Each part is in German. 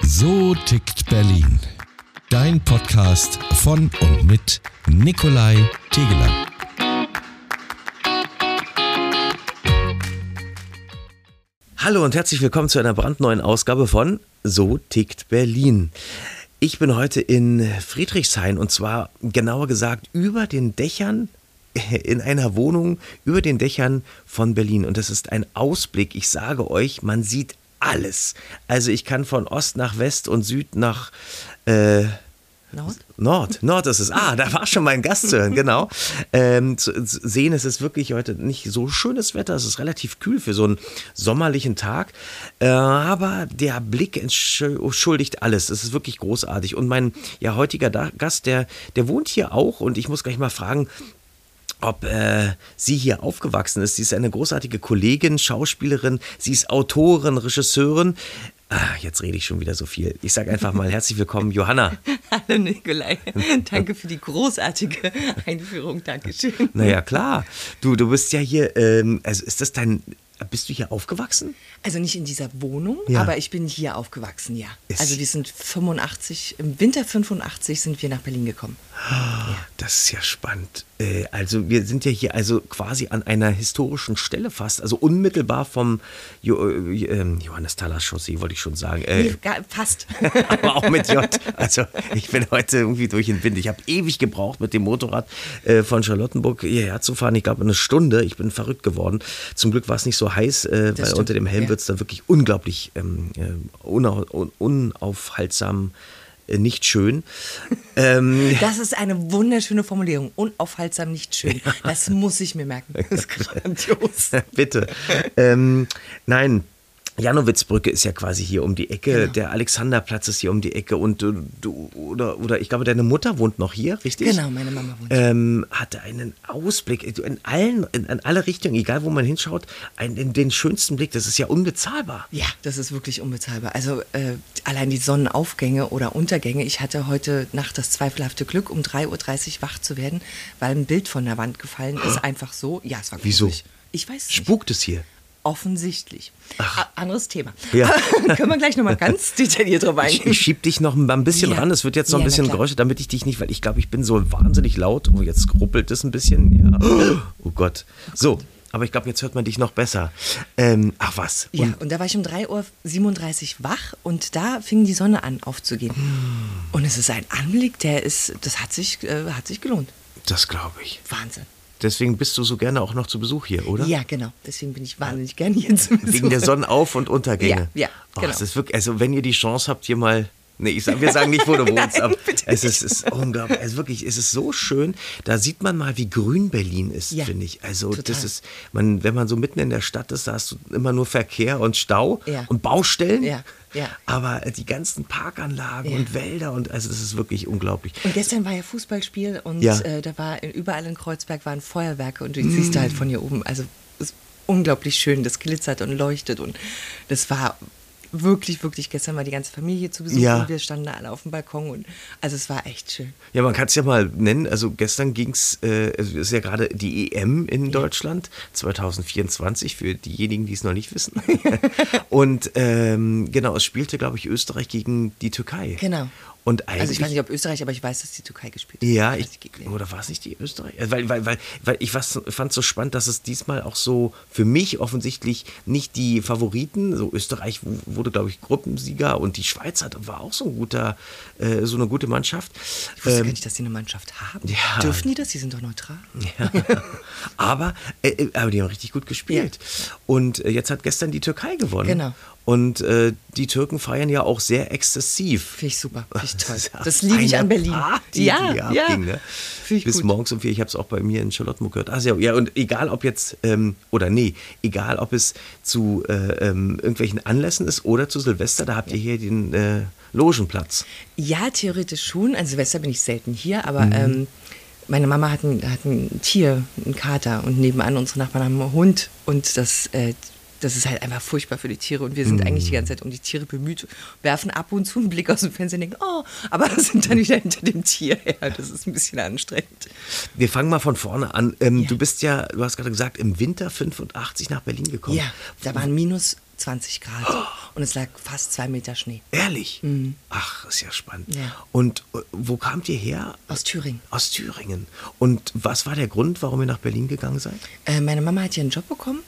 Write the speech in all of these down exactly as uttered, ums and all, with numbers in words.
So tickt Berlin. Dein Podcast von und mit Nikolai Tegeler. Hallo und herzlich willkommen zu einer brandneuen Ausgabe von So tickt Berlin. Ich bin heute in Friedrichshain und zwar genauer gesagt über den Dächern, in einer Wohnung über den Dächern von Berlin. Und das ist ein Ausblick, ich sage euch, man sieht alles. Also ich kann von Ost nach West und Süd nach äh, Nord? Nord, Nord ist es. Ah, da war schon mein Gast zu hören, genau. Ähm, zu, zu sehen, es ist wirklich heute nicht so schönes Wetter, es ist relativ kühl für so einen sommerlichen Tag, äh, aber der Blick entschuldigt alles, es ist wirklich großartig. Und mein ja, heutiger da- Gast, der, der wohnt hier auch und ich muss gleich mal fragen, ob äh, sie hier aufgewachsen ist. Sie ist eine großartige Kollegin, Schauspielerin, sie ist Autorin, Regisseurin. Ah, jetzt rede ich schon wieder so viel. Ich sage einfach mal herzlich willkommen, Johanna. Hallo Nikolai, danke für die großartige Einführung, Dankeschön. Naja, klar. Du, du bist ja hier, ähm, also ist das dein, bist du hier aufgewachsen? Also nicht in dieser Wohnung, Ja. aber ich bin hier aufgewachsen, ja. Ist- Also wir sind fünfundachtzig, im Winter fünfundachtzig sind wir nach Berlin gekommen. Das ist ja spannend. Äh, also wir sind ja hier also quasi an einer historischen Stelle fast, also unmittelbar vom jo äh, ähm, Johannesthaler Chaussee, wollte ich schon sagen. Äh, Nee, gar, fast. aber auch mit J. Also ich bin heute irgendwie durch den Wind. Ich habe ewig gebraucht, mit dem Motorrad äh, von Charlottenburg hierher zu fahren. Ich glaube eine Stunde. Ich bin verrückt geworden. Zum Glück war es nicht so heiß, äh, weil stimmt, unter dem Helm ja. wird es dann wirklich unglaublich ähm, äh, unau un unaufhaltsam, äh, nicht schön. ähm, Das ist eine wunderschöne Formulierung. Unaufhaltsam, nicht schön. Das muss ich mir merken. Das ist grandios. Bitte. ähm, nein. Janowitzbrücke ist ja quasi hier um die Ecke, Genau. der Alexanderplatz ist hier um die Ecke und du, du oder, oder ich glaube, deine Mutter wohnt noch hier, richtig? Genau, meine Mama wohnt. Ähm, hatte einen Ausblick in allen, in, in alle Richtungen, egal wo man hinschaut, einen, den schönsten Blick, das ist ja unbezahlbar. Ja, das ist wirklich unbezahlbar. Also äh, allein die Sonnenaufgänge oder Untergänge. Ich hatte heute Nacht das zweifelhafte Glück, um drei Uhr dreißig wach zu werden, weil ein Bild von der Wand gefallen ist. Einfach so. Ja, es war Wieso? gruselig. Ich weiß es nicht. Spukt es hier? Offensichtlich. A- Anderes Thema. Ja. Können wir gleich nochmal ganz detailliert drauf Ich, eingehen. ich schieb dich noch ein bisschen Ja. ran. Es wird jetzt noch ein Ja, na bisschen klar. Geräusche, damit ich dich nicht, weil ich glaube, ich bin so wahnsinnig laut. Oh, jetzt ruppelt es ein bisschen. Ja. Oh Gott. So, aber ich glaube, jetzt hört man dich noch besser. Ähm, ach was. Ja, Und und da war ich um drei Uhr siebenunddreißig wach und da fing die Sonne an aufzugehen. Und es ist ein Anblick, der ist, das hat sich, äh, hat sich gelohnt. das glaube ich. Wahnsinn. Deswegen bist du so gerne auch noch zu Besuch hier, oder? Ja, genau. Deswegen bin ich wahnsinnig gerne hier zu Besuch. Wegen der Sonnenauf- und Untergänge. Ja, ja, oh, genau. es ist wirklich, also wenn ihr die Chance habt, hier mal. Nee, ich sag, wir sagen nicht, wo du wohnst, aber es ist, es ist unglaublich. Also wirklich, es ist so schön. Da sieht man mal, wie grün Berlin ist, Ja, finde ich. Also total. das ist, man, wenn man so mitten in der Stadt ist, da hast du immer nur Verkehr und Stau Ja. und Baustellen. Ja, ja. Aber die ganzen Parkanlagen Ja. und Wälder und also das ist wirklich unglaublich. Und gestern war ja Fußballspiel und Ja. äh, da war überall in Kreuzberg waren Feuerwerke und du siehst da halt von hier oben. Also es ist unglaublich schön, das glitzert und leuchtet und das war wirklich, wirklich, gestern war die ganze Familie zu Besuch Ja. und wir standen alle auf dem Balkon und also es war echt schön. Ja, man kann es ja mal nennen. Also gestern ging es, äh, es ist ja gerade die E M in Deutschland zwanzig vierundzwanzig für diejenigen, die es noch nicht wissen. Und ähm, genau, es spielte, glaube ich, Österreich gegen die Türkei. Genau. Und eigentlich, Also ich weiß nicht, ob Österreich, aber ich weiß, dass die Türkei gespielt hat. ja, weiß ich, nicht gegen wen. oder war es nicht die Österreich? Äh, Weil, weil, weil, weil ich fand es so spannend, dass es diesmal auch so für mich offensichtlich nicht die Favoriten, so Österreich w- wurde, glaube ich, Gruppensieger und die Schweiz hat, war auch so ein guter, äh, so eine gute Mannschaft. Ich wusste Ähm, gar nicht, dass die eine Mannschaft haben. ja. Dürfen die das? Die sind doch neutral. Ja. aber, äh, äh, aber die haben richtig gut gespielt. Und äh, jetzt hat gestern die Türkei gewonnen. Genau. Und äh, die Türken feiern ja auch sehr exzessiv. Finde ich super, finde ich toll. ist ja Das liebe ich eine an Berlin. Party, ja, die ja. abging, ne? Finde ich Bis gut. morgens um vier. Ich habe es auch bei mir in Charlottenburg gehört. Ach, ja, ja, und egal ob jetzt, ähm, oder nee, egal ob es zu äh, ähm, irgendwelchen Anlässen ist oder zu Silvester, da habt ihr hier den äh, Logenplatz. Ja, theoretisch schon. An Silvester bin ich selten hier, aber Mhm. ähm, meine Mama hat ein, hat ein Tier, einen Kater und nebenan unsere Nachbarn haben einen Hund und das, äh, das ist halt einfach furchtbar für die Tiere und wir sind eigentlich die ganze Zeit um die Tiere bemüht, werfen ab und zu einen Blick aus dem Fenster und denken, oh, aber sind dann wieder hinter dem Tier her. Das ist ein bisschen anstrengend. Wir fangen mal von vorne an. Ähm, Ja. Du bist ja, du hast gerade gesagt, im Winter fünfundachtzig nach Berlin gekommen. Ja, da waren minus zwanzig Grad. und es lag fast zwei Meter Schnee. Ehrlich? Ach, ist ja spannend. Ja. Und äh, wo kamt ihr her? Aus Thüringen. Aus Thüringen. Und was war der Grund, warum ihr nach Berlin gegangen seid? Äh, meine Mama hat hier einen Job bekommen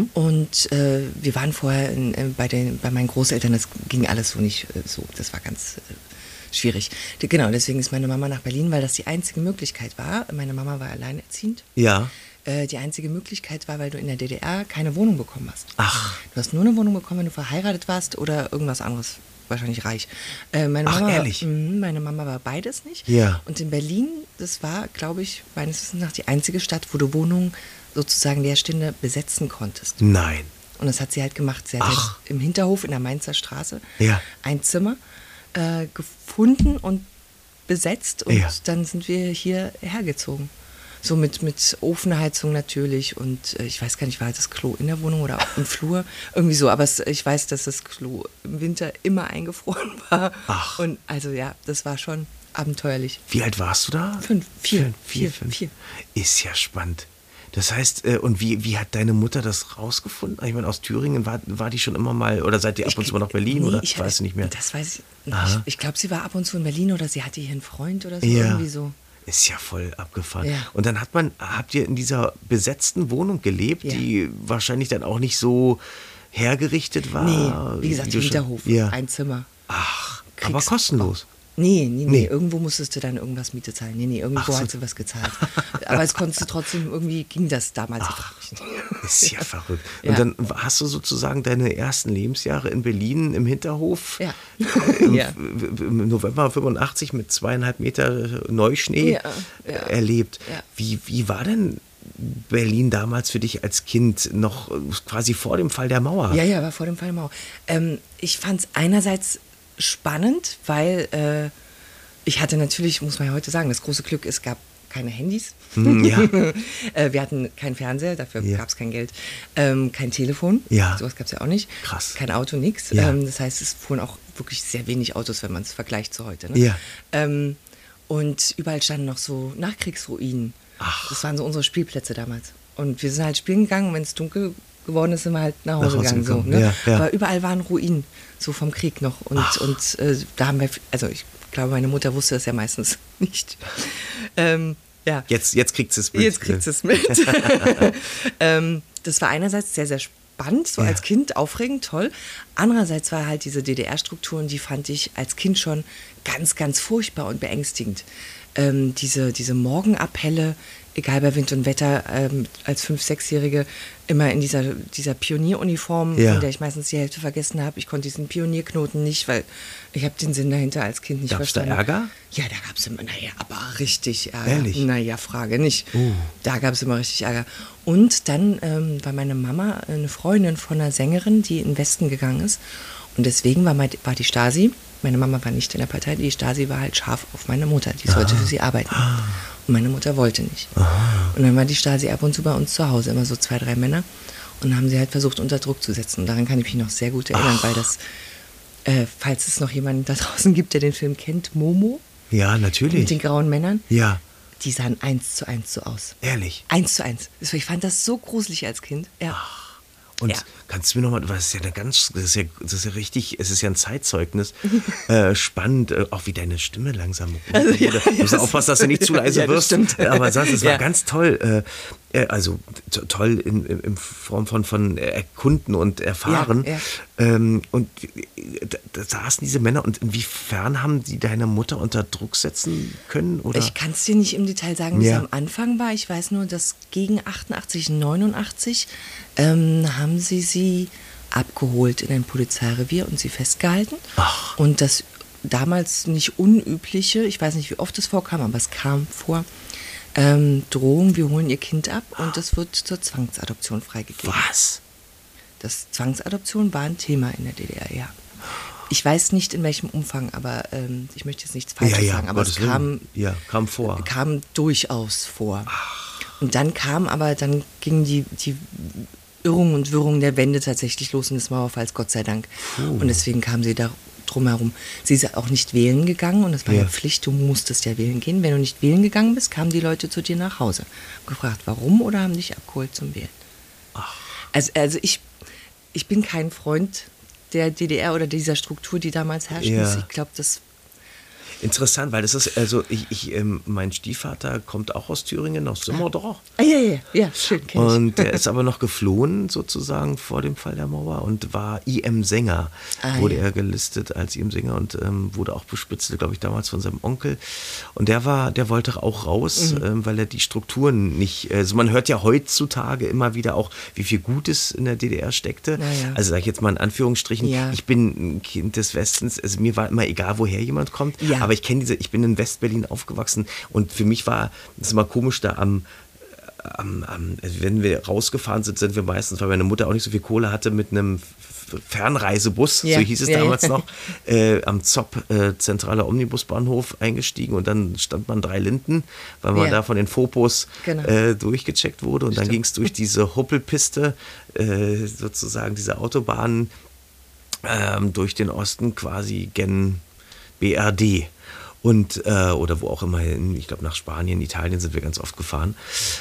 und äh, wir waren vorher in, äh, bei, den, bei meinen Großeltern, das ging alles so nicht äh, so, das war ganz äh, schwierig. Die, genau, deswegen ist meine Mama nach Berlin, weil das die einzige Möglichkeit war. Meine Mama war alleinerziehend. Ja. Äh, die einzige Möglichkeit war, weil du in der D D R keine Wohnung bekommen hast. Ach. Du hast nur eine Wohnung bekommen, wenn du verheiratet warst oder irgendwas anderes. Wahrscheinlich reich. Äh, meine Ach, Mama, ehrlich? Mh, meine Mama war beides nicht. Ja. Und in Berlin, das war, glaube ich, meines Wissens nach die einzige Stadt, wo du Wohnungen sozusagen leerstehende besetzen konntest. Nein. Und das hat sie halt gemacht. Sie hat Ach. halt im Hinterhof in der Mainzer Straße Ja. ein Zimmer äh, gefunden und besetzt. Und Ja. dann sind wir hier hergezogen. So mit, mit Ofenheizung natürlich und äh, ich weiß gar nicht, war das Klo in der Wohnung oder im Flur? Irgendwie so, aber es, ich weiß, dass das Klo im Winter immer eingefroren war. Ach. Und also ja, das war schon abenteuerlich. Wie alt warst du da? Fünf, vier, Fünf, vier, vier, fünf. vier. Ist ja spannend. Das heißt, äh, und wie, wie hat deine Mutter das rausgefunden? Ich meine, aus Thüringen, war, war die schon immer mal, oder seid ihr ab und zu mal nach Berlin, Nee, oder? ich Weißt du nicht mehr? Das weiß ich Aha. nicht. Ich glaube, sie war ab und zu in Berlin oder sie hatte hier einen Freund oder so, Ja. irgendwie so. Ist ja voll abgefahren. Ja. Und dann hat man, habt ihr in dieser besetzten Wohnung gelebt, Ja. die wahrscheinlich dann auch nicht so hergerichtet war? Nee, wie gesagt, du schon- Hinterhof, Ja. ein Zimmer. Ach, aber Kriegs- kostenlos. Nee, nee, nee, Nee. irgendwo musstest du dann irgendwas Miete zahlen. Nee, nee, irgendwo Ach so. hat sie was gezahlt. Aber es konntest du trotzdem, irgendwie ging das damals. Ich frag mich nicht. Ist ja verrückt. Ja. Und dann hast du sozusagen deine ersten Lebensjahre in Berlin im Hinterhof Ja. im, Ja. im November fünfundachtzig mit zweieinhalb Meter Neuschnee Ja, ja. erlebt. Ja. Wie, wie war denn Berlin damals für dich als Kind, noch quasi vor dem Fall der Mauer? Ja, ja, war vor dem Fall Mauer. Ähm, ich fand es einerseits spannend, weil äh, ich hatte natürlich, muss man ja heute sagen, das große Glück, es gab keine Handys. Hm, ja. äh, wir hatten keinen Fernseher, dafür Ja. gab es kein Geld. Ähm, kein Telefon, Ja. sowas gab es ja auch nicht. Krass. Kein Auto, nix. Ja. Ähm, das heißt, es fuhren auch wirklich sehr wenig Autos, wenn man es vergleicht zu heute. Ne? Ja. Ähm, und überall standen noch so Nachkriegsruinen. Ach. Das waren so unsere Spielplätze damals. Und wir sind halt spielen gegangen, wenn es dunkel geworden ist, sind wir halt nach Hause, Nach Hause gegangen. So, gekommen, ne? ja, ja. Aber überall waren Ruinen, so vom Krieg noch. Und, und äh, da haben wir, also ich glaube, meine Mutter wusste das ja meistens nicht. ähm, ja. Jetzt, jetzt kriegt sie es mit. Jetzt kriegt es mit. ähm, das war einerseits sehr, sehr spannend, so Ja. als Kind, aufregend, toll. Andererseits war halt diese D D R-Strukturen, die fand ich als Kind schon ganz, ganz furchtbar und beängstigend. Ähm, diese, diese Morgenappelle, egal bei Wind und Wetter, ähm, als Fünf-, Sechsjährige immer in dieser, dieser Pionieruniform, Ja. von der ich meistens die Hälfte vergessen habe. Ich konnte diesen Pionierknoten nicht, weil ich habe den Sinn dahinter als Kind nicht Gab's da verstanden. Ärger? Ja, da gab es immer, naja, aber richtig Ärger. Ehrlich? Naja, Frage nicht. Oh. Da gab es immer richtig Ärger. Und dann ähm, war meine Mama eine Freundin von einer Sängerin, die in den Westen gegangen ist. Und deswegen war, mein, war die Stasi, meine Mama war nicht in der Partei, die Stasi war halt scharf auf meine Mutter. Die sollte für sie arbeiten. Und meine Mutter wollte nicht. Und dann war die Stasi ab und zu bei uns zu Hause, immer so zwei, drei Männer. Und haben sie halt versucht, unter Druck zu setzen. Und daran kann ich mich noch sehr gut erinnern, weil das, äh, falls es noch jemanden da draußen gibt, der den Film kennt, Momo, Ja, mit den natürlich. grauen Männern, Ja, die sahen eins zu eins so aus. ehrlich. Eins zu eins. Ich fand das so gruselig als Kind. Ja. Und Ja. kannst du mir nochmal, das ist ja eine ganz, das ist ja, das ist ja richtig, es ist ja ein Zeitzeugnis, äh, spannend, äh, auch wie deine Stimme langsam Also, ja, wurde. Du musst ja, aufpassen, dass du nicht zu leise ja, das wirst. stimmt. Aber sonst, es war Ja. ganz toll. Äh, äh, also to- toll in, in, in Form von, von Erkunden und Erfahren. Ja, ja. Ähm, und da, da saßen diese Männer, und inwiefern haben die deine Mutter unter Druck setzen können? Oder? Ich kann es dir nicht im Detail sagen, wie Ja. es am Anfang war. Ich weiß nur, dass gegen achtundachtzig, neunundachtzig ähm, haben sie sie abgeholt in ein Polizeirevier und sie festgehalten. Ach. Und das damals nicht unübliche, ich weiß nicht, wie oft es vorkam, aber es kam vor, ähm, Drohung, wir holen ihr Kind ab und das wird zur Zwangsadoption freigegeben. Was? Das Zwangsadoption war ein Thema in der D D R, ja. Ich weiß nicht, in welchem Umfang, aber ähm, ich möchte jetzt nichts Falsches Ja, ja, sagen, aber es Gottes Willen. kam, Ja, kam vor. kam durchaus vor. Und dann kam aber, dann gingen die, die Irrungen und Wirrungen der Wende tatsächlich los und des Mauerfalls, Gott sei Dank. Und deswegen kam sie da drumherum. Sie ist auch nicht wählen gegangen und das war ja. Ja. Pflicht, du musstest ja wählen gehen. Wenn du nicht wählen gegangen bist, kamen die Leute zu dir nach Hause. Gefragt, warum, oder haben dich abgeholt zum Wählen. Also, also ich, ich bin kein Freund der D D R oder dieser Struktur, die damals herrschte. Ja. Ich glaube, das Interessant, weil das ist, also ich, ich ähm, mein Stiefvater kommt auch aus Thüringen, aus Simmerdorf. Ah, ja, ja, ja, schön, kenn ich. Und der ist aber noch geflohen sozusagen vor dem Fall der Mauer und war I M-Sänger. Ah, wurde ja. er gelistet als I M-Sänger und ähm, wurde auch bespitzelt, glaube ich, damals von seinem Onkel. Und der war, der wollte auch raus, Mhm. ähm, weil er die Strukturen nicht, also man hört ja heutzutage immer wieder auch, wie viel Gutes in der D D R steckte. Na ja. Also sage ich jetzt mal in Anführungsstrichen, Ja. ich bin ein Kind des Westens, also mir war immer egal, woher jemand kommt, Ja. aber ich kenne diese, ich bin in Westberlin aufgewachsen und für mich war es immer komisch, da am, am, am also wenn wir rausgefahren sind, sind wir meistens, weil meine Mutter auch nicht so viel Kohle hatte, mit einem F- Fernreisebus, Ja. so hieß es Ja, damals ja. noch, äh, am Zopp, äh, zentraler Omnibusbahnhof eingestiegen und dann stand man drei Linden, weil man Ja. da von den Fopos Genau. äh, durchgecheckt wurde und dann Stimmt. ging es durch diese Huppelpiste, äh, sozusagen diese Autobahn ähm, durch den Osten quasi gen B R D. Und, äh, oder wo auch immer hin, ich glaube nach Spanien, Italien sind wir ganz oft gefahren.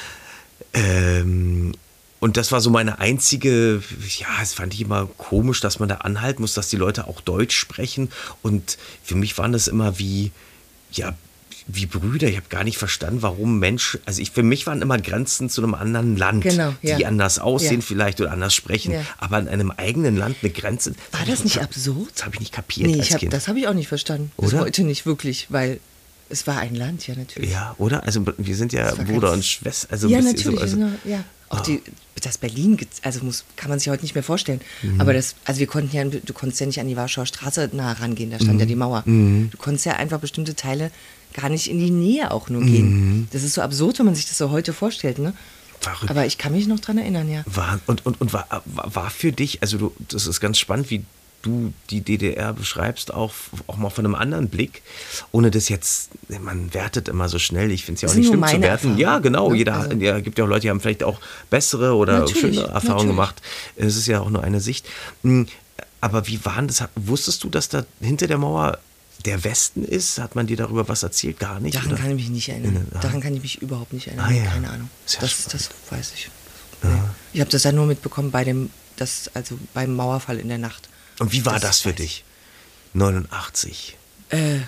Ähm, und das war so meine einzige, ja, das fand ich immer komisch, dass man da anhalten muss, dass die Leute auch Deutsch sprechen. Und für mich waren das immer wie, ja, wie Brüder. Ich habe gar nicht verstanden, warum Menschen, also ich, für mich waren immer Grenzen zu einem anderen Land, Genau, ja. die anders aussehen Ja. vielleicht oder anders sprechen. Ja. Aber in einem eigenen Land eine Grenze. War hab das ich nicht kap- absurd? Das habe ich nicht kapiert Nee, als ich hab, Kind. das habe ich auch nicht verstanden. Bis Oder? heute nicht wirklich, weil es war ein Land, ja, natürlich. Ja, oder? Also wir sind ja Das war Bruder ganz- und Schwester. Also ja, ein bisschen natürlich. So, also, also, ja. Auch die, das Berlin, ge- also muss, kann man sich heute nicht mehr vorstellen. Aber das, also wir konnten ja, du konntest ja nicht an die Warschauer Straße nah rangehen, da stand ja die Mauer. Du konntest ja einfach bestimmte Teile gar nicht in die Nähe auch nur gehen. Das ist so absurd, wenn man sich das so heute vorstellt, ne? Verrückt. Aber ich kann mich noch dran erinnern, ja. war, und und, und war, war war für dich, also du, das ist ganz spannend, wie du die D D R beschreibst, auch, auch mal von einem anderen Blick, ohne das jetzt, man wertet immer so schnell, ich finde es ja auch Das nicht sind nur schlimm zu meine werten. Erfahrungen, Ja, genau, ne? jeder, Also- ja, gibt ja auch Leute, die haben vielleicht auch bessere oder Natürlich, schönere Erfahrungen natürlich. gemacht. Es ist ja auch nur eine Sicht. Hm, Aber wie waren das, wusstest du, dass da hinter der Mauer der Westen ist? Hat man dir darüber was erzählt? Gar nicht? Daran oder? kann ich mich nicht erinnern. Erinnern, aha. Daran kann ich mich überhaupt nicht erinnern. Ah, ja. Keine Ahnung. Sehr Das, spannend. das weiß ich. Nee. Ich habe das ja nur mitbekommen bei dem, das, also beim Mauerfall in der Nacht. Und wie war das, Das für weiß dich? neunundachtzig. Äh,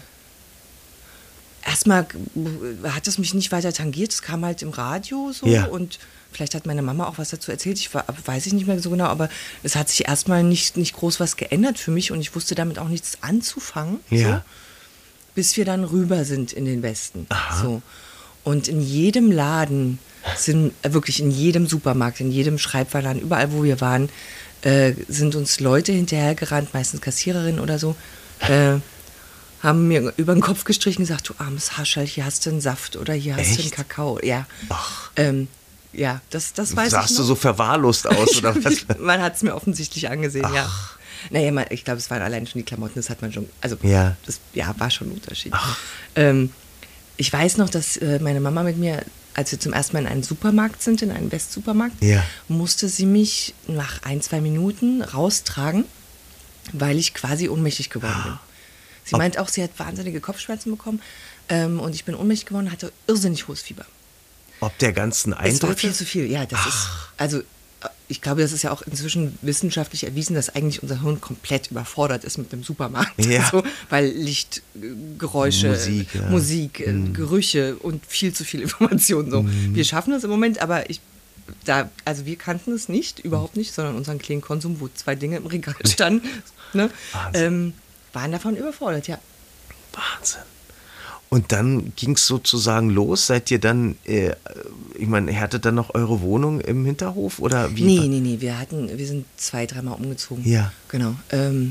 erstmal hat es mich nicht weiter tangiert. Es kam halt im Radio so Ja. und vielleicht hat meine Mama auch was dazu erzählt. Ich war, weiß ich nicht mehr so genau, aber es hat sich erstmal nicht, nicht groß was geändert für mich und ich wusste damit auch nichts anzufangen. Ja. So, bis wir dann rüber sind in den Westen. Aha. So. Und in jedem Laden sind, äh, wirklich in jedem Supermarkt, in jedem Schreibwarenladen, überall wo wir waren, äh, sind uns Leute hinterhergerannt, meistens Kassiererinnen oder so, äh, haben mir über den Kopf gestrichen und gesagt, du armes Hascherl, hier hast du einen Saft oder hier hast du einen Echt? Kakao. Ja, ähm, ja das, das weiß Sahst ich du noch. so verwahrlost aus oder was? Man hat es mir offensichtlich angesehen, ja. Naja, man, ich glaube, es waren allein schon die Klamotten, das hat man schon, also Ja. das ja, war schon ein Unterschied. Ähm, ich weiß noch, dass äh, meine Mama mit mir, als wir zum ersten Mal in einen Supermarkt sind, in einen Westsupermarkt, Ja. musste sie mich nach ein, zwei Minuten raustragen, weil ich quasi ohnmächtig geworden bin. Sie Ob- meint auch, sie hat wahnsinnige Kopfschmerzen bekommen ähm, und ich bin ohnmächtig geworden, hatte irrsinnig hohes Fieber. Ob der ganzen Es war Eindrücke? viel zu viel, ja, das ist, also äh, ich glaube, das ist ja auch inzwischen wissenschaftlich erwiesen, dass eigentlich unser Hirn komplett überfordert ist mit dem Supermarkt. Ja. So, weil Licht, äh, Geräusche, Musik, ja. Musik äh, Gerüche und viel zu viel Information. So. Wir schaffen das im Moment, aber ich, da, also wir kannten es nicht, überhaupt nicht, sondern unseren kleinen Konsum, wo zwei Dinge im Regal standen, ne, Wahnsinn. ähm, waren davon überfordert, ja. Wahnsinn. Und dann ging es sozusagen los. Seid ihr dann, äh, ich meine, ihr hattet dann noch eure Wohnung im Hinterhof oder wie? Nee, nee, nee, wir hatten, wir sind zwei, dreimal umgezogen. Ja. Genau. Ähm,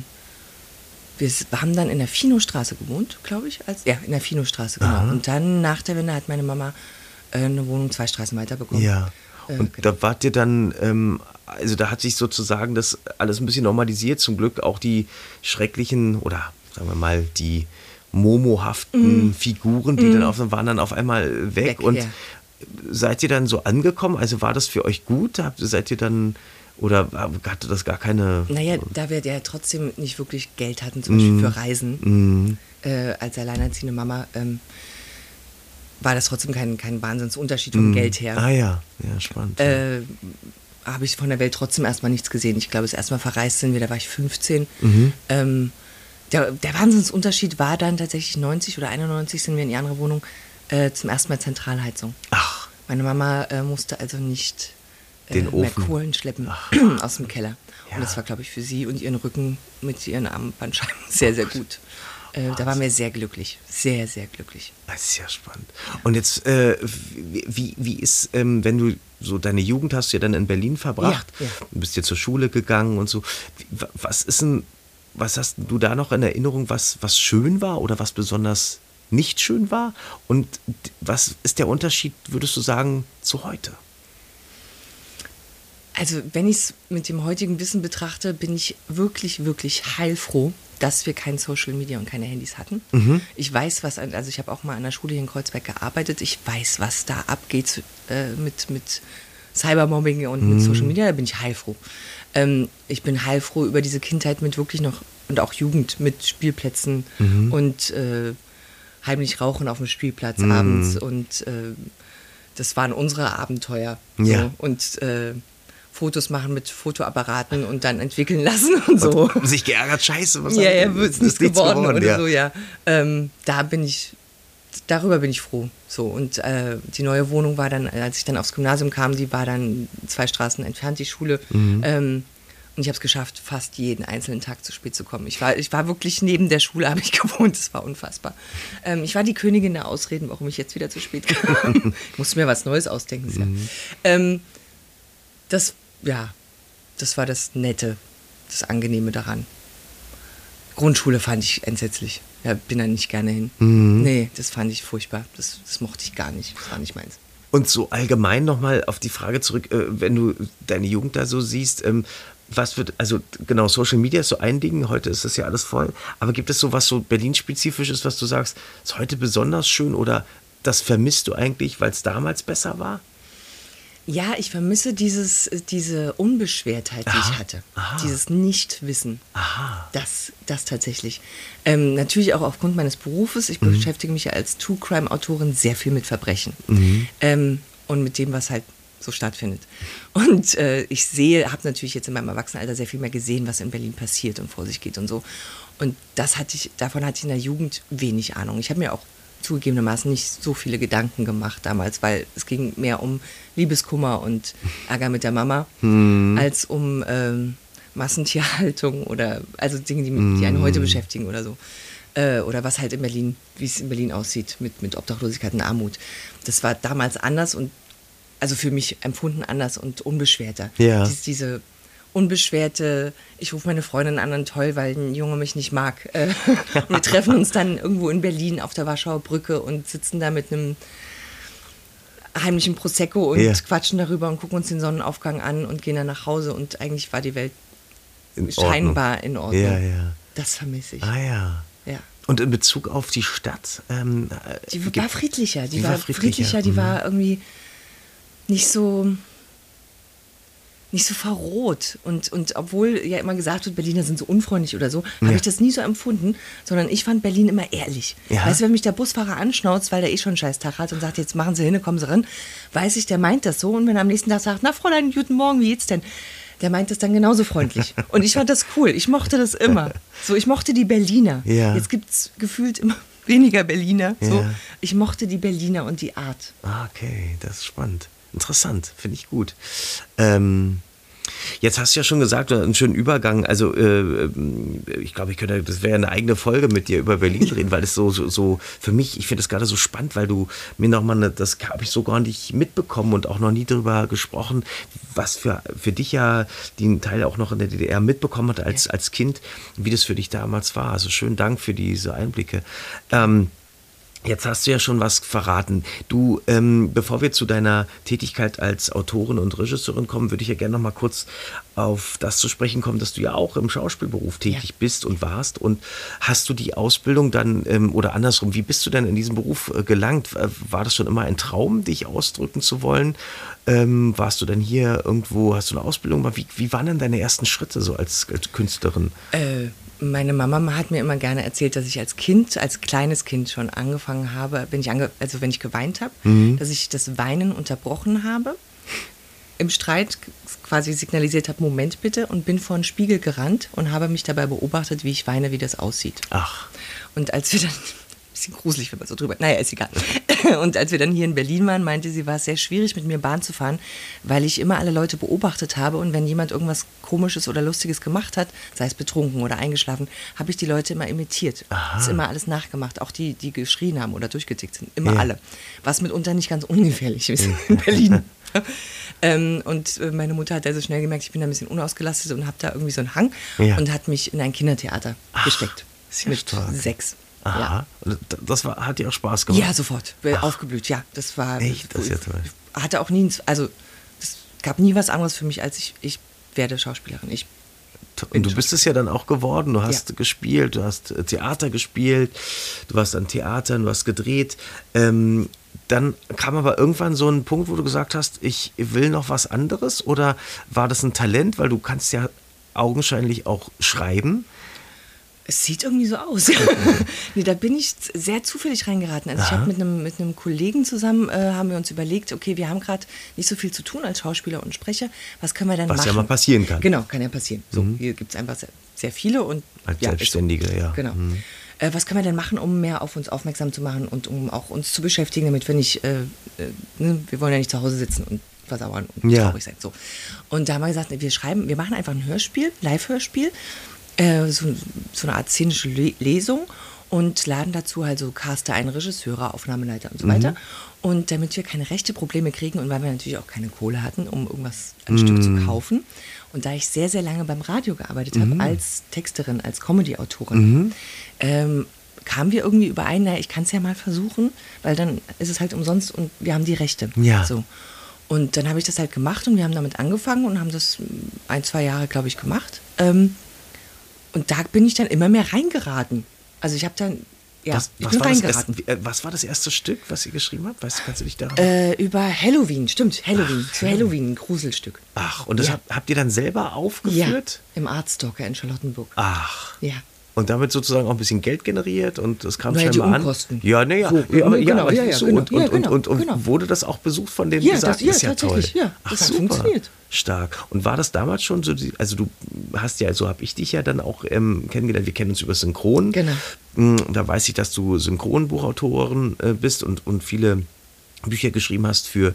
wir s- haben dann in der Finostraße gewohnt, glaube ich. Als, ja, in der Finostraße, genau. Aha. Und dann nach der Wende hat meine Mama äh, eine Wohnung zwei Straßen weiter bekommen. Ja. Äh, Und genau. da wart ihr dann, ähm, also da hat sich sozusagen das alles ein bisschen normalisiert. Zum Glück auch die schrecklichen oder sagen wir mal die momohaften Figuren, die dann auf, waren dann auf einmal weg. Weg, Und ja. seid ihr dann so angekommen? Also war das für euch gut? Habt, seid ihr dann oder hatte das gar keine? Naja, da wir ja trotzdem nicht wirklich Geld hatten, zum Beispiel für Reisen, Mhm. äh, als alleinerziehende Mama, ähm, war das trotzdem kein, kein Wahnsinnsunterschied vom Geld her. Ah ja, ja, spannend. Äh, habe ich von der Welt trotzdem erstmal nichts gesehen. Ich glaube, das erste Mal verreist sind wir, da war ich fünfzehn. Mhm. Ähm, der, der Wahnsinnsunterschied war dann tatsächlich neunzig oder einundneunzig sind wir in die andere Wohnung, äh, zum ersten Mal Zentralheizung. Ach. Meine Mama äh, musste also nicht äh, Den mehr Ofen. Kohlen schleppen aus dem Keller. Ja. Und das war, glaube ich, für sie und ihren Rücken mit ihren Armbandscheiben sehr, sehr gut. Äh, da waren wir sehr glücklich. Sehr, sehr glücklich. Das ist ja spannend. Und jetzt, äh, wie, wie ist, ähm, wenn du so deine Jugend hast du ja dann in Berlin verbracht, Ja, ja. du bist ja zur Schule gegangen und so. Wie- Was ist denn, was hast du da noch in Erinnerung, was, was schön war oder was besonders nicht schön war? Und d- was ist der Unterschied, würdest du sagen, zu heute? Also wenn ich es mit dem heutigen Wissen betrachte, bin ich wirklich, wirklich heilfroh, dass wir kein Social Media und keine Handys hatten. Ich weiß, was, an- also ich habe auch mal an der Schule hier in Kreuzberg gearbeitet, ich weiß, was da abgeht äh, mit, mit Cybermobbing und mit Social Media, da bin ich heilfroh. Ähm, ich bin heilfroh über diese Kindheit mit wirklich noch, und auch Jugend mit Spielplätzen und äh, heimlich rauchen auf dem Spielplatz abends und äh, das waren unsere Abenteuer. Ja. So. Und äh, Fotos machen mit Fotoapparaten und dann entwickeln lassen und so. Und sich geärgert, scheiße, was Ja, hab- ja, ist nichts geworden oder ja. so, ja. Ähm, da bin ich, darüber bin ich froh. So, und äh, die neue Wohnung war dann, als ich dann aufs Gymnasium kam, die war dann zwei Straßen entfernt, die Schule. Ähm, und ich habe es geschafft, fast jeden einzelnen Tag zu spät zu kommen. Ich war, ich war wirklich neben der Schule, habe ich gewohnt, das war unfassbar. Ähm, ich war die Königin der Ausreden, warum ich jetzt wieder zu spät kam. Ich musste mir was Neues ausdenken. Ist ja. ähm, das, ja, das war das Nette, das Angenehme daran. Grundschule fand ich entsetzlich. Ja, bin da nicht gerne hin. Nee, das fand ich furchtbar. Das, das mochte ich gar nicht. Das war nicht meins. Und so allgemein nochmal auf die Frage zurück, äh, wenn du deine Jugend da so siehst, ähm, was wird, also genau, Social Media ist so ein Ding, heute ist das ja alles voll, aber gibt es so was so Berlin-spezifisches, was du sagst, ist heute besonders schön oder das vermisst du eigentlich, weil es damals besser war? Ja, ich vermisse dieses, diese Unbeschwertheit, die Aha, ich hatte. aha. Dieses Nichtwissen. Aha. Das, das tatsächlich. Ähm, natürlich auch aufgrund meines Berufes. Ich Mhm. beschäftige mich ja als True-Crime-Autorin sehr viel mit Verbrechen. Mhm. Ähm, und mit dem, was halt so stattfindet. Und äh, ich sehe, habe natürlich jetzt in meinem Erwachsenenalter sehr viel mehr gesehen, was in Berlin passiert und vor sich geht und so. Und das hatte ich, davon hatte ich in der Jugend wenig Ahnung. Ich habe mir auch zugegebenermaßen nicht so viele Gedanken gemacht damals, weil es ging mehr um Liebeskummer und Ärger mit der Mama, als um ähm, Massentierhaltung oder also Dinge, die, die einen heute beschäftigen oder so. Äh, oder was halt in Berlin, wie es in Berlin aussieht mit, mit Obdachlosigkeit und Armut. Das war damals anders und also für mich empfunden anders und unbeschwerter. Ja. Dies, diese unbeschwerte, ich rufe meine Freundin an und toll, weil ein Junge mich nicht mag. Äh, und wir treffen uns dann irgendwo in Berlin auf der Warschauer Brücke und sitzen da mit einem heimlichen Prosecco und Ja. quatschen darüber und gucken uns den Sonnenaufgang an und gehen dann nach Hause und eigentlich war die Welt In scheinbar Ordnung. in Ordnung. Ja, ja. Das vermisse ich. Ah ja. Ja. Und in Bezug auf die Stadt? Ähm, äh, Die gibt- war friedlicher, die, Die war, war friedlicher, friedlicher, die mhm. war irgendwie nicht so nicht so verroht. Und, und obwohl ja immer gesagt wird, Berliner sind so unfreundlich oder so, habe Ja. ich das nie so empfunden, sondern ich fand Berlin immer ehrlich. Ja. Weißt du, wenn mich der Busfahrer anschnauzt, weil der eh schon einen scheiß Tag hat und sagt, jetzt machen Sie hin, kommen Sie ran, weiß ich, der meint das so. Und wenn er am nächsten Tag sagt, na Fräulein, guten Morgen, wie geht's denn? Der meint das dann genauso freundlich. Und ich fand das cool. Ich mochte das immer. So, ich mochte die Berliner. Ja. Jetzt gibt es gefühlt immer weniger Berliner. So. Ja. Ich mochte die Berliner und die Art. Ah, okay, das ist spannend. Interessant, finde ich gut. Ähm, jetzt hast du ja schon gesagt, einen schönen Übergang. Also äh, ich glaube, ich könnte, das wäre eine eigene Folge mit dir über Berlin reden, weil es so, so, so für mich, ich finde es gerade so spannend, weil du mir nochmal, eine, das habe ich so gar nicht mitbekommen und auch noch nie darüber gesprochen, was für, für dich ja den Teil auch noch in der D D R mitbekommen hat als, als Kind, wie das für dich damals war. Also schönen Dank für diese Einblicke. Ähm, Jetzt hast du ja schon was verraten. Du, ähm, bevor wir zu deiner Tätigkeit als Autorin und Regisseurin kommen, würde ich ja gerne noch mal kurz auf das zu sprechen kommen, dass du ja auch im Schauspielberuf tätig Ja. bist und warst. Und hast du die Ausbildung dann, ähm, oder andersrum, wie bist du denn in diesen Beruf äh, gelangt? Äh, War das schon immer ein Traum, dich ausdrücken zu wollen? Ähm, warst du denn hier irgendwo, hast du eine Ausbildung gemacht? Wie, wie waren denn deine ersten Schritte so als, als Künstlerin? Äh, meine Mama hat mir immer gerne erzählt, dass ich als Kind, als kleines Kind schon angefangen habe, wenn ich, ange also wenn ich geweint habe, dass ich das Weinen unterbrochen habe im Streit quasi signalisiert habe, Moment bitte, und bin vor einen Spiegel gerannt und habe mich dabei beobachtet, wie ich weine, wie das aussieht. Ach. Und als wir dann, bisschen gruselig, wenn man so drüber, naja, ist egal. Und als wir dann hier in Berlin waren, meinte sie, war es sehr schwierig, mit mir Bahn zu fahren, weil ich immer alle Leute beobachtet habe und wenn jemand irgendwas Komisches oder Lustiges gemacht hat, sei es betrunken oder eingeschlafen, habe ich die Leute immer imitiert. Aha. Ist immer alles nachgemacht, auch die, die geschrien haben oder durchgetickt sind, immer Ja. alle. Was mitunter nicht ganz ungefährlich ist in Berlin. ähm, und äh, meine Mutter hat also schnell gemerkt, ich bin da ein bisschen unausgelastet und habe da irgendwie so einen Hang Ja. und hat mich in ein Kindertheater Ach, gesteckt. sehr Mit stark. sechs. Aha. Ja. Und das war, hat dir auch Spaß gemacht? Ja, sofort. Aufgeblüht, ja. Das war. Echt? Das ist ja toll. Hatte auch nie, also es gab nie was anderes für mich, als ich, ich werde Schauspielerin. Ich Und du bist es ja dann auch geworden. Du hast Ja. gespielt, du hast äh, Theater gespielt, du warst an Theatern, du hast gedreht. Ähm, dann kam aber irgendwann so ein Punkt, wo du gesagt hast, ich will noch was anderes? Oder war das ein Talent, weil du kannst ja augenscheinlich auch schreiben? Es sieht irgendwie so aus. Nee, da bin ich sehr zufällig reingeraten. Also ich Aha. habe mit einem, mit einem Kollegen zusammen, äh, haben wir uns überlegt, okay, wir haben gerade nicht so viel zu tun als Schauspieler und Sprecher. Was können wir denn Was machen? ja mal passieren kann. Genau, kann ja passieren. So, hier gibt es einfach sehr, sehr viele. Und, Als ja, ist so. Selbstständige, ja. Genau. Mhm. Äh, was können wir denn machen, um mehr auf uns aufmerksam zu machen und um auch uns zu beschäftigen, damit wir nicht, äh, äh, ne, wir wollen ja nicht zu Hause sitzen und versauern und Ja. traurig sein. So. Und da haben wir gesagt, wir schreiben, wir machen einfach ein Hörspiel, Live-Hörspiel, äh, so, so eine Art szenische Le- Lesung und laden dazu also Caster ein, Regisseur, Aufnahmeleiter und so weiter. Und damit wir keine rechte Probleme kriegen und weil wir natürlich auch keine Kohle hatten, um irgendwas ein Stück zu kaufen. Und da ich sehr, sehr lange beim Radio gearbeitet habe, als Texterin, als Comedy-Autorin, ähm, kamen wir irgendwie überein, naja, ich kann es ja mal versuchen, weil dann ist es halt umsonst und wir haben die Rechte. Ja. So. Und dann habe ich das halt gemacht und wir haben damit angefangen und haben das ein, zwei Jahre, glaube ich, gemacht. Ähm, und da bin ich dann immer mehr reingeraten. Also ich habe dann, ja, was, ich was, bin war das reingeraten. erste, äh, was war das erste Stück, was ihr geschrieben habt? Weißt du, kannst du dich daran Äh, über Halloween, stimmt, Halloween. Ach, Zu Halloween, ein Gruselstück. Ach, und das Ja. habt, habt ihr dann selber Ja, aufgeführt? im Artstalker in Charlottenburg. Ach. Ja. Und damit sozusagen auch ein bisschen Geld generiert und das kam Naja, die scheinbar an. Unkosten. Ja, nee, ja, So, ja, aber, genau, ja, aber ja, ja, so. genau, und, und, ja, und, genau, und, und genau. wurde das auch besucht von denen, Ja, die sagten, das- ja, ist ja toll. tatsächlich, ja, Ach, das hat super. funktioniert. Stark. Und war das damals schon so, die- also du hast ja, so habe ich dich ja dann auch ähm, kennengelernt, wir kennen uns über Synchron. Genau. Mm, Da weiß ich, dass du Synchronbuchautorin äh, bist und, und viele Bücher geschrieben hast für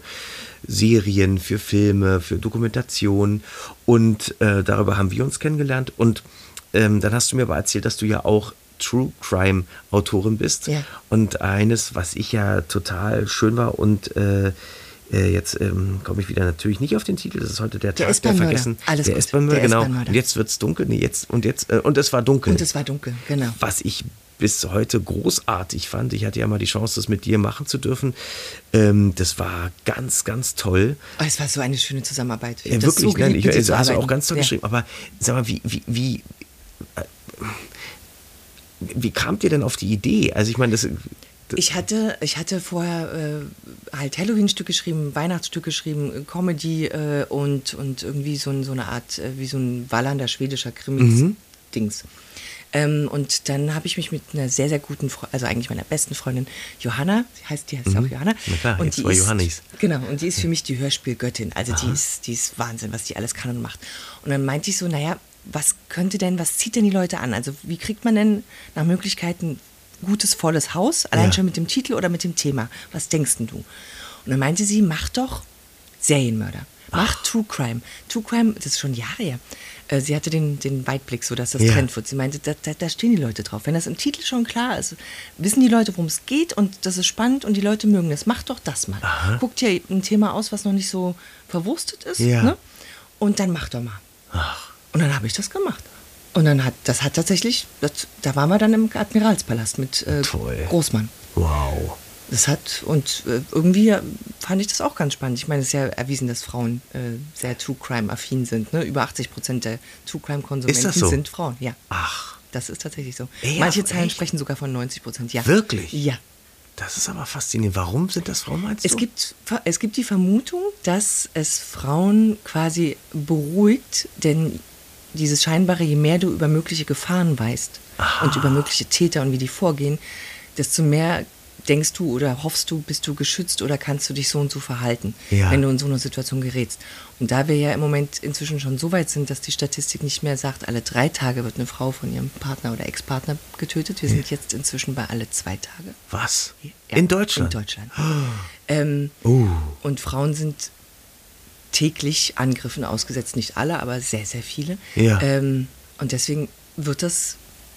Serien, für Filme, für Dokumentation. Und äh, darüber haben wir uns kennengelernt. Und ähm, dann hast du mir aber erzählt, dass du ja auch True Crime Autorin bist. Ja. Und eines, was ich ja total schön war und äh, äh, jetzt ähm, komme ich wieder natürlich nicht auf den Titel, das ist heute der, Der Tag der S-Bahn-Mörder. Vergessen. Alles der gut. S-Bahn-Mörder, Der genau. S-Bahn-Mörder. Und jetzt wird es dunkel. Nee, jetzt und jetzt äh, und es war dunkel. Und es war dunkel, genau. Was ich bis heute großartig fand. Ich hatte ja mal die Chance, das mit dir machen zu dürfen. Ähm, das war ganz, ganz toll. Oh, es war so eine schöne Zusammenarbeit. Ich Ja, hab das wirklich, so nein, geliebt, ich, mit dir also zu hast du auch arbeiten. ganz toll Ja. geschrieben. Aber sag mal, wie, wie, wie, äh, wie kamt ihr denn auf die Idee? Also ich meine, das, das Ich hatte, ich hatte vorher äh, halt Halloween-Stück geschrieben, Weihnachtsstück geschrieben, äh, Comedy äh, und, und irgendwie so, ein, so eine Art, äh, wie so ein wallernder schwedischer Krimi-Dings. Ähm, und dann habe ich mich mit einer sehr, sehr guten, Fre also eigentlich meiner besten Freundin Johanna, sie heißt, die heißt auch Johanna. Na klar, und jetzt die zwei ist, Johannis. Genau, und die ist für mich die Hörspielgöttin. Also die ist, die ist Wahnsinn, was die alles kann und macht. Und dann meinte ich so, naja, was könnte denn, was zieht denn die Leute an? Also wie kriegt man denn nach Möglichkeiten gutes, volles Haus, allein Ja. schon mit dem Titel oder mit dem Thema? Was denkst denn du? Und dann meinte sie, mach doch Serienmörder. Mach True Crime. True Crime, das ist schon Jahre her. Äh, Sie hatte den, den Weitblick, so dass das Ja. Trend wird. Sie meinte, da, da, da stehen die Leute drauf. Wenn das im Titel schon klar ist, wissen die Leute, worum es geht und das ist spannend und die Leute mögen das. Mach doch das mal. Guck dir ein Thema aus, was noch nicht so verwurstet ist. Ja. Ne? Und dann mach doch mal. ach, Und dann habe ich das gemacht. Und dann hat, das hat tatsächlich, das, da waren wir dann im Admiralspalast mit äh, Toll. Großmann. wow. Das hat, und äh, irgendwie fand ich das auch ganz spannend. Ich meine, es ist ja erwiesen, dass Frauen äh, sehr True Crime-affin sind. Ne? Über achtzig Prozent der True Crime-Konsumenten Ist das so? sind Frauen. Ja, Ach, das ist tatsächlich so. Ja, Manche Zahlen echt? sprechen sogar von neunzig Prozent. Ja. Wirklich? Ja. das ist aber faszinierend. Warum sind das Frauen, meinst Es du? gibt, es gibt die Vermutung, dass es Frauen quasi beruhigt, denn dieses Scheinbare, je mehr du über mögliche Gefahren weißt Aha. und über mögliche Täter und wie die vorgehen, desto mehr denkst du oder hoffst du, bist du geschützt oder kannst du dich so und so verhalten, Ja. wenn du in so eine Situation gerätst. Und da wir ja im Moment inzwischen schon so weit sind, dass die Statistik nicht mehr sagt, alle drei Tage wird eine Frau von ihrem Partner oder Ex-Partner getötet. Wir sind jetzt inzwischen bei alle zwei Tage. Was? Ja, In Deutschland? In Deutschland. Ähm, Oh. Und Frauen sind täglich Angriffen ausgesetzt. Nicht alle, aber sehr, sehr viele. Ja. Ähm, und deswegen wird das,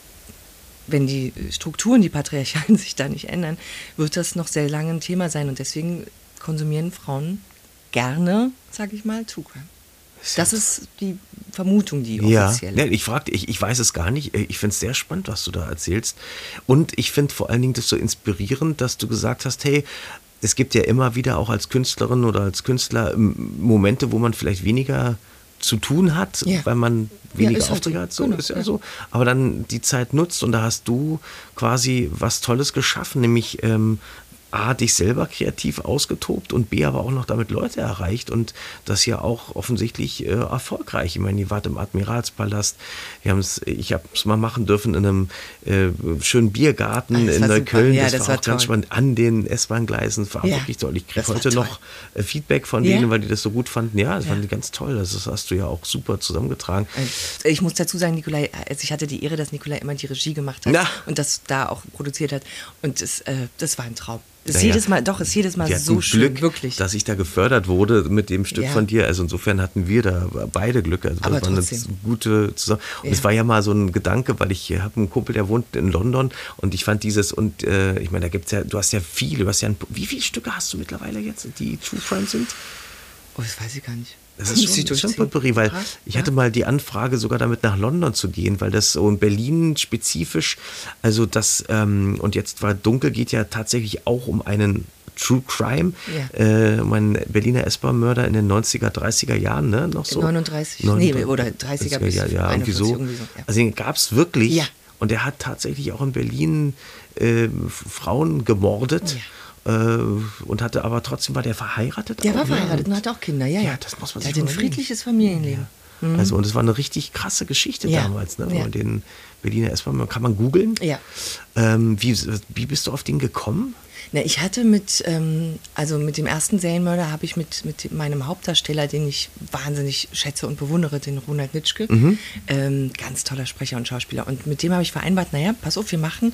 wenn die Strukturen, die patriarchalen sich da nicht ändern, wird das noch sehr lange ein Thema sein. Und deswegen konsumieren Frauen gerne, sage ich mal, True Crime. Das ist die Vermutung, die Ja, offizielle. ne, ich fragte, ich, ich weiß es gar nicht. Ich finde es sehr spannend, was du da erzählst. Und ich finde vor allen Dingen das so inspirierend, dass du gesagt hast, hey, es gibt ja immer wieder auch als Künstlerin oder als Künstler ähm, Momente, wo man vielleicht weniger zu tun hat, Ja. weil man weniger ist halt Aufträge so. hat. So Genau, ist ja, ja. so. Aber dann die Zeit nutzt und da hast du quasi was Tolles geschaffen, nämlich ähm, A, dich selber kreativ ausgetobt und B, aber auch noch damit Leute erreicht und das ja auch offensichtlich äh, erfolgreich. Ich meine, ihr wart im Admiralspalast, wir haben's, ich habe es mal machen dürfen in einem äh, schönen Biergarten Ah, das in war Neukölln. super. Ja, das, das war war auch ganz toll. spannend an den S-Bahn-Gleisen. War Ja, wirklich toll. Ich kriege das war heute toll. noch äh, Feedback von Ja? denen, weil die das so gut fanden. Ja, das Ja. fanden die ganz toll. Das ist- hast du ja auch super zusammengetragen. Ich muss dazu sagen, Nikolai, also ich hatte die Ehre, dass Nikolai immer die Regie gemacht hat Na. und das da auch produziert hat. Und das, äh, das war ein Traum. Das ist Naja. jedes Mal, doch, ist jedes Mal Wir hatten so schön, Glück, wirklich. dass ich da gefördert wurde mit dem Stück Ja. von dir. Also insofern hatten wir da beide Glück. Also Aber das war eine trotzdem. gute zusammen. Und Ja. es war ja mal so ein Gedanke, weil ich habe einen Kumpel, der wohnt in London und ich fand dieses und äh, ich meine, da gibt's ja, du hast ja viele, du hast ja ein, wie viele Stücke hast du mittlerweile jetzt, die True Crime sind? Oh, das weiß ich gar nicht. Das ist Muss schon, ich das ist schon durchziehen. Potpourri, weil Krass, ich ja. hatte mal die Anfrage, sogar damit nach London zu gehen, weil das so in Berlin spezifisch, also das, ähm, und jetzt war Dunkel, geht ja tatsächlich auch um einen True Crime, Ja. äh, um einen Berliner S-Bahn-Mörder in den neunziger, dreißiger Jahren, ne, noch so? neununddreißig, neununddreißig, nee, oder dreißiger bis ja, ja, irgendwie einundvierzig, so. irgendwie so, ja. Also den gab es wirklich Ja. und er hat tatsächlich auch in Berlin äh, Frauen gemordet. Äh, und hatte aber trotzdem, war der verheiratet? Der auch, war ne? verheiratet und hatte auch Kinder, ja, ja. Ja, das muss man Der sich hat ein mal überlegen. friedliches Familienleben. Also, und es war eine richtig krasse Geschichte Ja. damals, ne? Ja. Und den Berliner S-Bahn, kann man googeln? Ja. Ähm, wie, wie bist du auf den gekommen? Na, ich hatte mit, ähm, also mit dem ersten Serienmörder habe ich mit, mit meinem Hauptdarsteller, den ich wahnsinnig schätze und bewundere, den Ronald Nitschke, Mhm. ähm, ganz toller Sprecher und Schauspieler. Und mit dem habe ich vereinbart, naja, pass auf, wir machen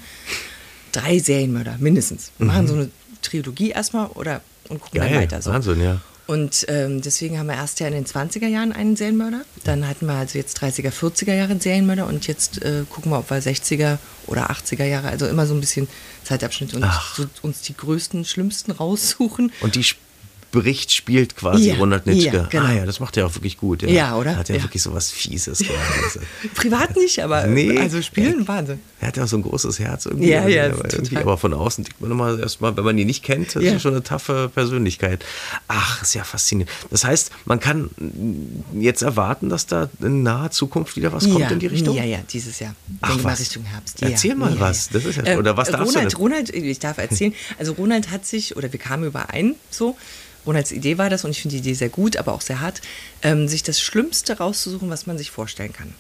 drei Serienmörder, mindestens. Wir machen so eine Trilogie erstmal oder und gucken dann weiter. So. Wahnsinn, ja. Und ähm, deswegen haben wir erst ja in den zwanziger Jahren einen Serienmörder. Dann hatten wir also jetzt dreißiger, vierziger Jahre einen Serienmörder. Und jetzt äh, gucken wir, ob wir sechziger oder achtziger Jahre, also immer so ein bisschen Zeitabschnitt und Ach. so, uns die größten, schlimmsten raussuchen. Und die Bericht spielt quasi Ja, Ronald Nitschke. ja, genau. Ah ja, das macht er auch wirklich gut. Ja, Ja, oder? Hat ja, Ja. wirklich so was Fieses gemacht. Also, Privat nicht, aber Nee. also spielen, Wahnsinn. er hat ja auch so ein großes Herz irgendwie. Ja, ja, aber, irgendwie total. aber von außen denkt man immer erstmal, wenn man ihn nicht kennt, das Ja. ist schon eine taffe Persönlichkeit. Ach, ist ja faszinierend. Das heißt, man kann jetzt erwarten, dass da in naher Zukunft wieder was kommt ja, in die Richtung? Ja, ja, dieses Jahr. Ach, Denke mal was? Richtung Herbst. Erzähl ja, mal ja, was. Ja. Das ist ja- oder was darfst du Ronald, denn? Ronald, ich darf erzählen. Also Ronald hat sich, oder wir kamen überein, so, Ronalds Idee war das, und ich finde die Idee sehr gut, aber auch sehr hart, ähm, sich das Schlimmste rauszusuchen, was man sich vorstellen kann.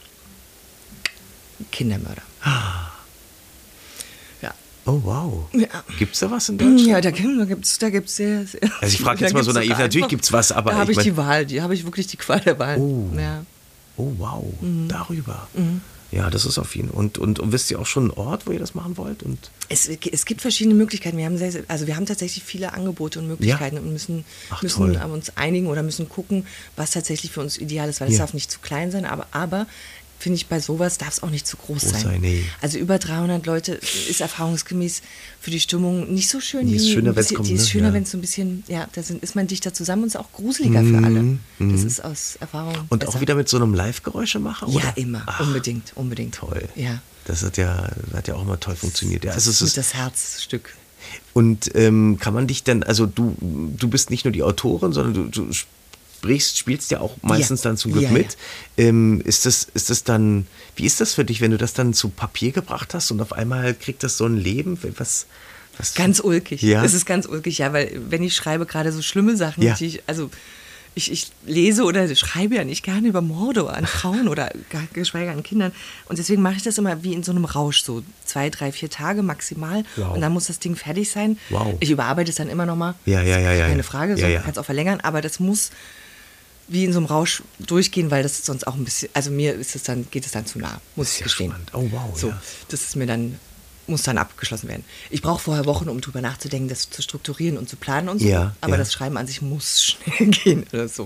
Kindermörder. Ja. Oh, wow. Ja. Gibt es da was in Deutschland? Ja, da gibt es da gibt's sehr, sehr. Also ich frage jetzt da mal so gibt's naiv, sogar natürlich einfach- gibt's was, aber Da habe ich ich, mein- die Wahl, die habe ich wirklich die Qual der Wahl. Oh. Ja. Oh, wow. Darüber. Ja, das ist auf jeden Fall. Und, und, und wisst ihr auch schon einen Ort, wo ihr das machen wollt? Und Es, es gibt verschiedene Möglichkeiten. Wir haben, sehr, sehr- also wir haben tatsächlich viele Angebote und Möglichkeiten und müssen, Ach, müssen toll. uns einigen oder müssen gucken, was tatsächlich für uns ideal ist, weil es Ja. darf nicht zu klein sein, aber, aber finde ich, bei sowas darf es auch nicht zu groß, Groß sein. sein, nee. Also über dreihundert Leute ist erfahrungsgemäß für die Stimmung nicht so schön. Die ist wie schöner, ein wenn's bisschen- kommt, Die ist ne? schöner, Ja. wenn es so ein bisschen, ja, da sind, ist man dichter zusammen und ist auch gruseliger für alle. Das ist aus Erfahrung und besser. auch wieder mit so einem Live-Geräuschemacher? Ja, oder? immer. Ach, Unbedingt, unbedingt. toll. Ja. Das hat ja, hat ja auch immer toll funktioniert. Ja, also es Mit ist, das Herzstück. und ähm, kann man dich denn, also du, du bist nicht nur die Autorin, sondern du, du sprichst, spielst ja auch meistens Ja. dann zum Glück Ja, mit. Ähm, ist, das, ist das dann, wie ist das für dich, wenn du das dann zu Papier gebracht hast und auf einmal kriegt das so ein Leben? Was, was Ganz ulkig. Ja. Es ist ganz ulkig, ja, weil wenn ich schreibe gerade so schlimme Sachen, Ja. die ich, also ich, ich lese oder schreibe ja nicht gerne über Morde an Frauen oder gar, geschweige an Kindern. Und deswegen mache ich das immer wie in so einem Rausch, so zwei, drei, vier Tage maximal. Wow. Und dann muss das Ding fertig sein. Wow. Ich überarbeite es dann immer noch mal. Ja, ja, ja, ja. Keine Frage, so ja, ja. kann es auch verlängern. Aber das muss wie in so einem Rausch durchgehen, weil das sonst auch ein bisschen, also mir ist es dann, geht es dann zu nah, muss ist ich ja gestehen. spannend. Oh wow, so, ja. das ist mir dann, muss dann abgeschlossen werden. Ich brauche vorher Wochen, um drüber nachzudenken, das zu strukturieren und zu planen und so. Ja, aber ja. das Schreiben an sich muss schnell gehen oder so.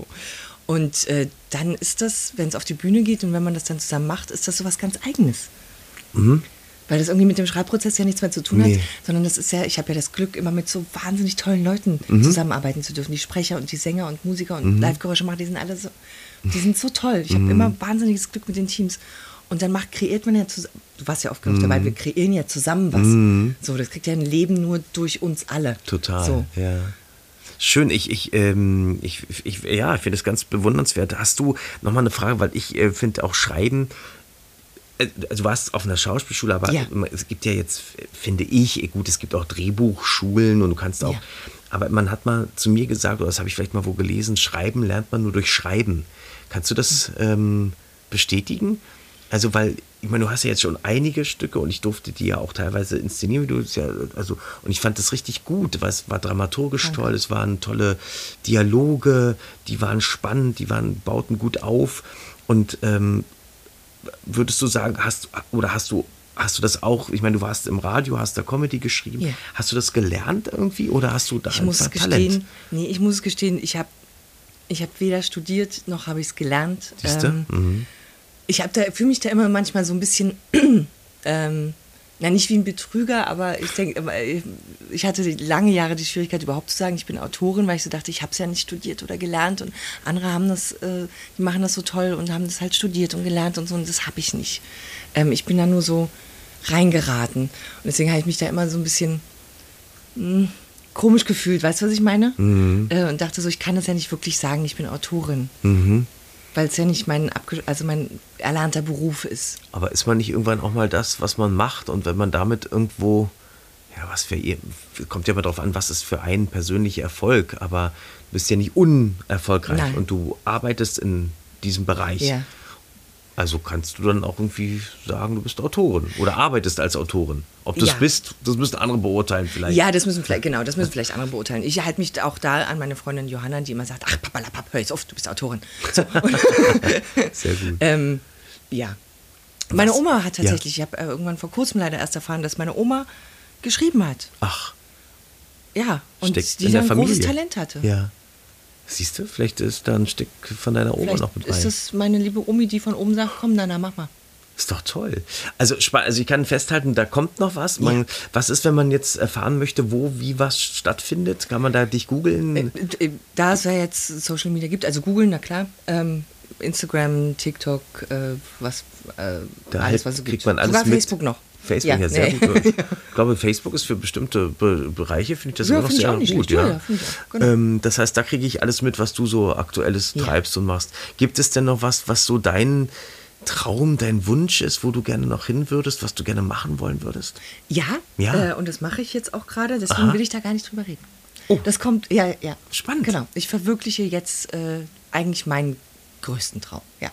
Und äh, dann ist das, wenn es auf die Bühne geht und wenn man das dann zusammen macht, ist das so was ganz Eigenes. Mhm. Weil das irgendwie mit dem Schreibprozess ja nichts mehr zu tun Nee. hat, sondern das ist ja, ich habe ja das Glück, immer mit so wahnsinnig tollen Leuten Mhm. zusammenarbeiten zu dürfen. Die Sprecher und die Sänger und Musiker und Live-Geräusche machen, die sind alle so, die sind so toll. Ich habe immer wahnsinniges Glück mit den Teams. Und dann macht, kreiert man ja zusammen, du warst ja oft genug dabei, wir kreieren ja zusammen was. So, das kriegt ja ein Leben nur durch uns alle. Total, So. ja. Schön, ich, ich, ähm, ich, ich ja, ich finde es ganz bewundernswert. Hast du nochmal eine Frage, weil ich äh, finde auch Schreiben, äh, du warst auf einer Schauspielschule, aber Ja. es gibt ja jetzt, finde ich, gut, es gibt auch Drehbuchschulen und du kannst auch, Ja. aber man hat mal zu mir gesagt, oder das habe ich vielleicht mal wo gelesen, Schreiben lernt man nur durch Schreiben. Kannst du das ähm, bestätigen? Also, weil, ich meine, du hast ja jetzt schon einige Stücke und ich durfte die ja auch teilweise inszenieren, wie du es ja, also, und ich fand das richtig gut, weil es war dramaturgisch Danke. toll, es waren tolle Dialoge, die waren spannend, die waren, bauten gut auf. Und ähm, würdest du sagen, hast, oder hast du, hast du das auch, ich meine, du warst im Radio, hast da Comedy geschrieben, Ja. hast du das gelernt irgendwie oder hast du da Ich muss einfach gestehen, nee, ich muss gestehen, ich habe ich hab weder studiert, noch habe ich es gelernt. Siehste? Ähm, Mhm. Ich habe da, fühle mich da immer manchmal so ein bisschen, ähm, na nicht wie ein Betrüger, aber ich denke, ich hatte die lange Jahre die Schwierigkeit überhaupt zu sagen, ich bin Autorin, weil ich so dachte, ich habe es ja nicht studiert oder gelernt und andere haben das, äh, die machen das so toll und haben das halt studiert und gelernt und so und das habe ich nicht. Ähm, ich bin da nur so reingeraten und deswegen habe ich mich da immer so ein bisschen mh, komisch gefühlt, weißt du, was ich meine? Mhm. Äh, und dachte so, ich kann das ja nicht wirklich sagen, ich bin Autorin. Mhm. Weil es ja nicht mein, abge also mein erlernter Beruf ist. Aber ist man nicht irgendwann auch mal das, was man macht und wenn man damit irgendwo, ja, was für ihr, kommt ja immer darauf an, was ist für einen persönlicher Erfolg, aber du bist ja nicht unerfolgreich Nein. und du arbeitest in diesem Bereich. Ja. Also kannst du dann auch irgendwie sagen, du bist Autorin oder arbeitest als Autorin. Ob du es Ja. bist, das müssen andere beurteilen vielleicht. Ja, das müssen vielleicht, genau, das müssen vielleicht andere beurteilen. Ich halte mich auch da an meine Freundin Johanna, die immer sagt, ach, papalapap, hör jetzt auf, du bist Autorin. So. Sehr gut. ähm, ja. Meine Was? Oma hat tatsächlich, ich habe äh, irgendwann vor kurzem leider erst erfahren, dass meine Oma geschrieben hat. Ach, Ja, und steckt die in der ein Familie. großes Talent hatte. Ja. Siehst du, vielleicht ist da ein Stück von deiner Oma Vielleicht noch mit ist rein. das meine liebe Omi, die von oben sagt, komm, Nana, mach mal. Ist doch toll. Also, spa- also ich kann festhalten, da kommt noch was. Man, was ist, wenn man jetzt erfahren möchte, wo, wie was stattfindet? Kann man da dich googeln? Äh, Da es ja jetzt Social Media gibt, also googeln, na klar, ähm, Instagram, TikTok, äh, was, äh, Da alles, was es kriegt gibt. man alles Sogar mit. Facebook noch. Facebook, ja, sehr nee. gut. Ich glaube, Facebook ist für bestimmte Be Bereiche, finde ich das Ja, immer noch finde ich sehr auch nicht gut. schlecht. Ja. Ja, ja, finde ich auch. Genau. Ähm, das heißt, da kriege ich alles mit, was du so Aktuelles Ja. treibst und machst. Gibt es denn noch was, was so dein Traum, dein Wunsch ist, wo du gerne noch hin würdest, was du gerne machen wollen würdest? Ja, Ja. Äh, und das mache ich jetzt auch gerade, deswegen Aha. will ich da gar nicht drüber reden. Oh. Das kommt, ja, ja. Spannend. Genau, ich verwirkliche jetzt äh, eigentlich meinen größten Traum, ja.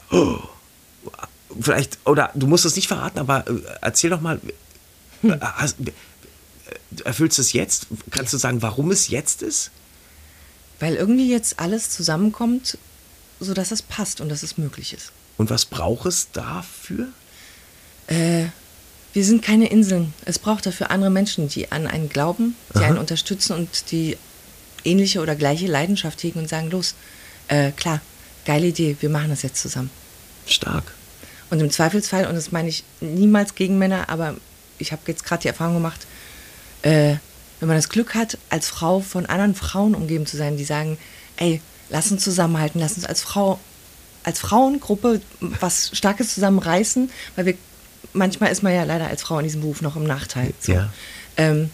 Vielleicht, oder du musst es nicht verraten, aber äh, erzähl doch mal, Hm. äh, hast, äh, erfüllst du es jetzt? Kannst du sagen, warum es jetzt ist? Weil irgendwie jetzt alles zusammenkommt, sodass es passt und dass es möglich ist. Und was braucht es dafür? Äh, wir sind keine Inseln. Es braucht dafür andere Menschen, die an einen glauben, die Aha. einen unterstützen und die ähnliche oder gleiche Leidenschaft hegen und sagen, los, äh, klar, geile Idee, wir machen das jetzt zusammen. Stark. Und im Zweifelsfall, und das meine ich niemals gegen Männer, aber ich habe jetzt gerade die Erfahrung gemacht, äh, wenn man das Glück hat, als Frau von anderen Frauen umgeben zu sein, die sagen, ey, lass uns zusammenhalten, lass uns als Frau, als Frauengruppe was Starkes zusammenreißen, weil wir, manchmal ist man ja leider als Frau in diesem Beruf noch im Nachteil. So. Ja. Ähm,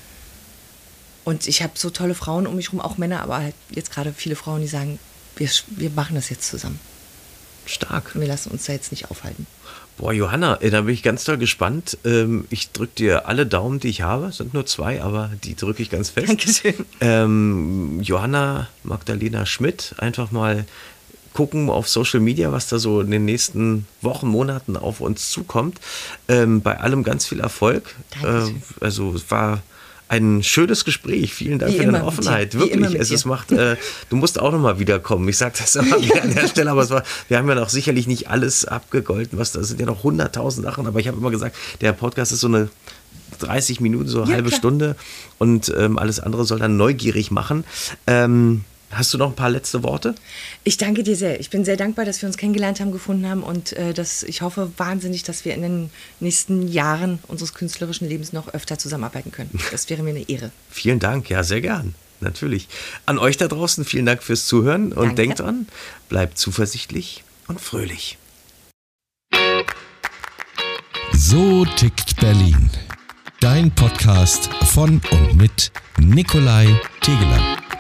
und ich habe so tolle Frauen um mich herum, auch Männer, aber halt jetzt gerade viele Frauen, die sagen, wir, wir machen das jetzt zusammen. Stark. Wir lassen uns da jetzt nicht aufhalten. Boah, Johanna, da bin ich ganz doll gespannt. Ich drücke dir alle Daumen, die ich habe. Es sind nur zwei, aber die drücke ich ganz fest. Dankeschön. Ähm, Johanna Magdalena Schmidt, einfach mal gucken auf Social Media, was da so in den nächsten Wochen, Monaten auf uns zukommt. Ähm, bei allem ganz viel Erfolg. Äh, also es war ein schönes Gespräch. Vielen Dank Wie für immer deine Offenheit. mit dir. Wie immer Wirklich. mit Es, dir. es macht, äh, du musst auch nochmal wiederkommen. Ich sage das immer wieder an der Stelle, aber es war, wir haben ja noch sicherlich nicht alles abgegolten. Was, das sind ja noch hunderttausend Sachen, aber ich habe immer gesagt, der Podcast ist so eine dreißig Minuten, so eine Ja, halbe klar. Stunde und ähm, alles andere soll dann neugierig machen. Ähm, Hast du noch ein paar letzte Worte? Ich danke dir sehr. Ich bin sehr dankbar, dass wir uns kennengelernt haben, gefunden haben und äh, dass ich hoffe wahnsinnig, dass wir in den nächsten Jahren unseres künstlerischen Lebens noch öfter zusammenarbeiten können. Das wäre mir eine Ehre. Vielen Dank, ja, sehr gern. Natürlich. An euch da draußen, vielen Dank fürs Zuhören und Danke. denkt dran, bleibt zuversichtlich und fröhlich. So tickt Berlin. Dein Podcast von und mit Nikolai Tegeler.